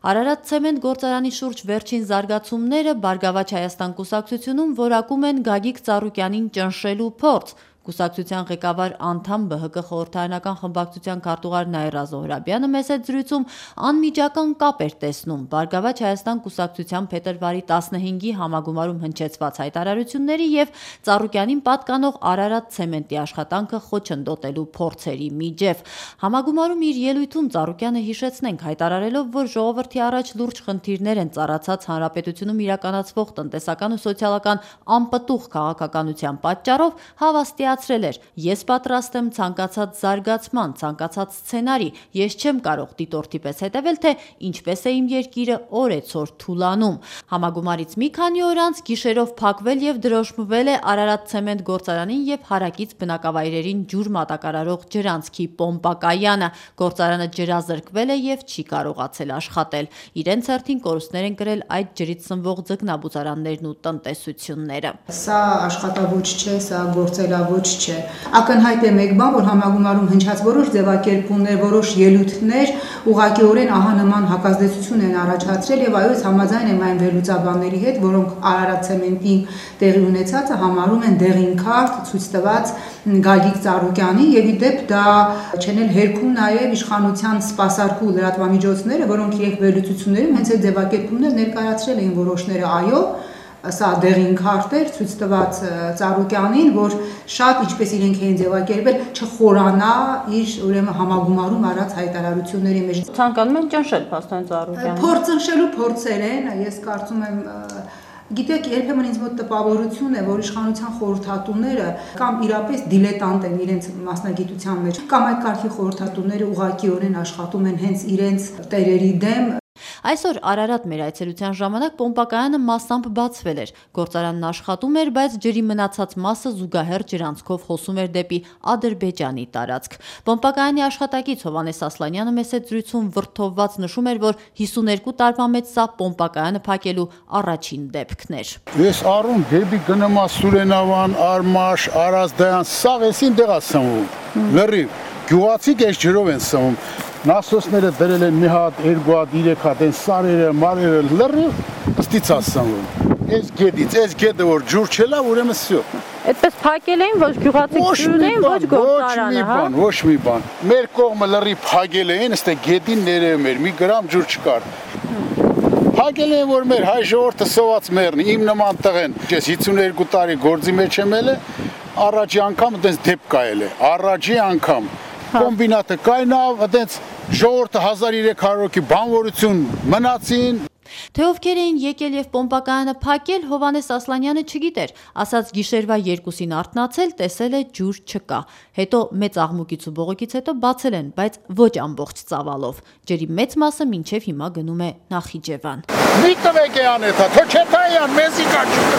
Արարատ ցեմենտ գործարանի շուրջ վերջին զարգացումները Բարգավաճ Հայաստան կուսակցությունում որակում են Գագիկ Ծառուկյանին ճնշելու փորձ։ Կուսակցության ղեկավար անդամ ԲՀԿ խորհրդարանական խմբակցության քարտուղար Նաիրա Զոհրաբյանը մեծ զրույցում անմիջական կապ էր տեսնում Բարգավաճ Հայաստան կուսակցության փետրվարի 15-ի համագումարում հնչեցված հայտարարությունների եւ Ծառուկյանին պատկանող Արարատ ցեմենտի աշխատանքը խոչընդոտելու փորձերի միջև։ Համագումարում իր ելույթում Ծառուկյանը հիշեցնենք հայտարարելով, որ ժողովրդի առաջ լուրջ խնդիրներ են ծառացած հանրապետությունում իրականացվող տնտեսական ու սոցիալական անպտուղ քաղաքականության պատճառով հավաստիացրել էր. «Ես պատրաստ եմ ցանկացած զարգացման, ցանկացած սցենարի, ես չեմ կարող դիտորդի պես հետևել, թե ինչպես է իմ երկիրը օրեցօր թուլանում»։ Համագումարից մի քանի օր անց գիշերով փակվել եւ դրոշմվել է Արարատ ցեմենտ գործարանին եւ հարակից բնակավայրերին ջուր մատակարարող ջրանցքի պոմպակայանը։ Գործարանը ջրազրկվել է եւ չի կարողացել աշխատել։ Իրենց հերթին կորուստներ են կրել այդ ջրից սնվող ձկնաբուծարաններն ու տնտեսությունները։ Սա աշխատաոճ չէ, սա գործելաոճ չէ։ Ակնհայտ է մեկ բան, որ համագումարում հնչած որոշ ձևակերպումներ, որոշ ելույթներ ուղղակիորեն ահա նման հակազդեցություն են առաջացրել եւ այո, համաձայն եմ այն վերլուծաբանների հետ, որոնք Արարատ ցեմենտին տեղի ունեցածը համարում են դեղին քարտ ցույց տված Գագիկ Ծառուկյանին եւ ի դեպ դա չեն էլ հերքում նաեւ իշխանության սպասարկու լրատվամիջոցները, որոնք իրենք վերլուծություններում հենց այդ ձևակերպումներ ներկայացրել էին որոշները, այո, սա դեղին քարտ էր ցույց տված Ծառուկյանին, որ շատ ինչպես իրենք էին ձևակերպել, չխորանա իր ուրեմն համագումարում արած հայտարարությունների մեջ։ Ցանկանում են ճնշել փաստորեն Ծառուկյանին։ Փորձ ճնշելու փորձեր են, ես կարծում եմ Գիտեք, երբեմն ինձ մոտ տպավորություն է, որ իշխանության խորհրդատուները կամ իրապես դիլետանտ են իրենց մասնագիտության մեջ, կամ այդ կարգի խորհրդատուները ուղղակիորեն աշխատում են հենց իրենց տերերի դեմ։ Այսօր Արարատ մեր այցելության ժամանակ պոմպակայանը մասամբ բացվել էր։ Գործարանն աշխատում էր, բայց ջրի մնացած մասը զուգահեռ ջրանցքով հոսում էր դեպի Ադրբեջանի տարածք։ Պոմպակայանի աշխատակից Հովհաննես Ասլանյանը մեծ զրույցում վրդովված նշում էր, որ 52 տարվա մեջ սա պոմպակայանը փակելու առաջին դեպքն էր։ Ես առուն դեպի գնումա Սուրենավան, Արմաշ, Արազդայան, սաղ էսին դեղա սնվում։ Լրիվ գյուղացիք այս ջրով են սնվում։ Նասոսները դրել են մի հատ, երկու հատ, երեք հատ, այն սարերը, մարերը լրիվ ստիցա սնվում։ Այս գետը որ ջուր չելա, ուրեմն սյո։ Այդպես փակել էին, ոչ գյուղացիք ջուրն, ոչ գործարանը, հա։ Ոչ մի բան։ Մեր կողմը լրիվ փակել էին, ըստ գետին ներևում էր, մի գրամ ջուր չկար։ Փակել էին, որ մեր հայ ժողովուրդը սոված մեռնի, իմ նման տղեն, ես 52 տարի գործի մեջ եմ ելել, առաջի անգամ այդպես դեպք կայել է, առաջի անգամ։ Կոմբինատը կայնավ, այդպես ժողովուրդը 1300 հոգի բանվորություն մնացին։ Թե ովքեր էին եկել եւ պոմպակայանը փակել, Հովհաննես Ասլանյանը չգիտեր, ասաց գիշերվա 2-ին արթնացել, տեսել է ջուր չկա։ Հետո մեծ աղմուկից ու բողոքից հետո բացել են, բայց ոչ ամբողջ ծավալով։ Ջրի մեծ մասը մինչեւ հիմա գնում է Նախիջևան։ Մի տվեք է անեթա, թո չէ թայան, մեզիկա ջուրը։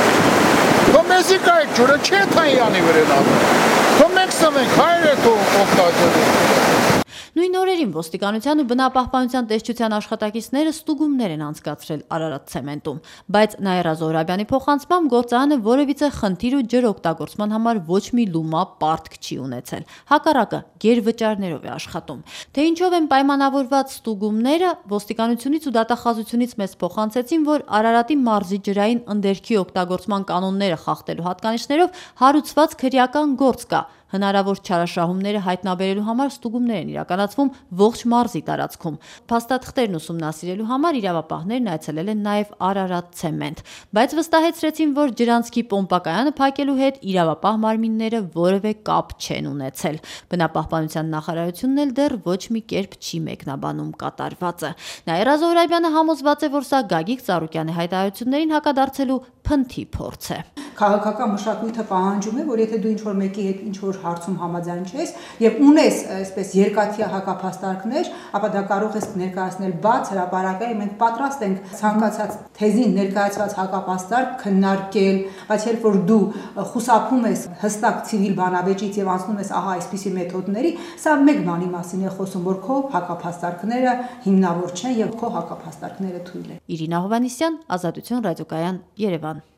Թո մեզիկա է ջուրը չէ թայանի վրենա։ Թո մենք սնենք, հայր է թո օգտաջորը։ Նույն օրերին ոստիկանության ու բնապահպանության տեսչության աշխատակիցները ստուգումներ են անցկացրել Արարատ ցեմենտում, բայց Նաիրա Զոհրաբյանի փոխանցմամբ գործարանը որևիցե խնդիր ու ջր օգտագործման համար ոչ մի լումա պարտք չի ունեցել։ Հակառակը գերվճարներով է աշխատում։ Թե ինչով են պայմանավորված ստուգումները, ոստիկանությունից ու դատախազությունից մեզ փոխանցեցին, որ Արարատի մարզի ջրային ընդերքի օգտագործման կանոնները խախտելու հատկանիշներով հարուցված քրեական գործ կա։ Հնարավոր չարաշահումները հայտնաբերելու համար ստուգումներ են իրականացվում ողջ մարզի տարածքում։ Փաստաթղթերն ուսումնասիրելու համար իրավապահներն այցելել են նաև Արարատ ցեմենտ, բայց վստահեցրեցին, որ ջրանցքի պոմպակայանը փակելու հետ իրավապահ մարմինները որևէ կապ չեն ունեցել։ Բնապահպանության նախարարությունն էլ դեռ ոչ մի կերպ չի մեկնաբանում կատարվածը։ Նաիրա Զոհրաբյանը համոզված է, որ սա Գագիկ Ծառուկյանի հայտարարություններին հակադարձելու փնթի փորձ է։ Քաղաքական մշակույթը պահանջում է, որ եթե դու ինչ-որ մեկի հետ ինչ-որ հարցում համաձայն չես եւ ունես այսպես երկաթյա հակափաստարկներ, ապա դա կարող ես ներկայացնել բաց հրապարակային, մենք պատրաստ ենք ցանկացած թեզին ներկայացված հակափաստարկ քննարկել, բայց երբ որ դու խուսափում ես հստակ ցիվիլ բանավեճից եւ անցնում ես ահա այսպիսի մեթոդների, սա մեկ բանի մասին է խոսում, որ քո հակափաստարկները հիմնավոր չեն եւ քո հակափաստարկները թույլ են։ Իրինա Հովհաննիսյան, Ազատություն ռադիոկայան, Երևան։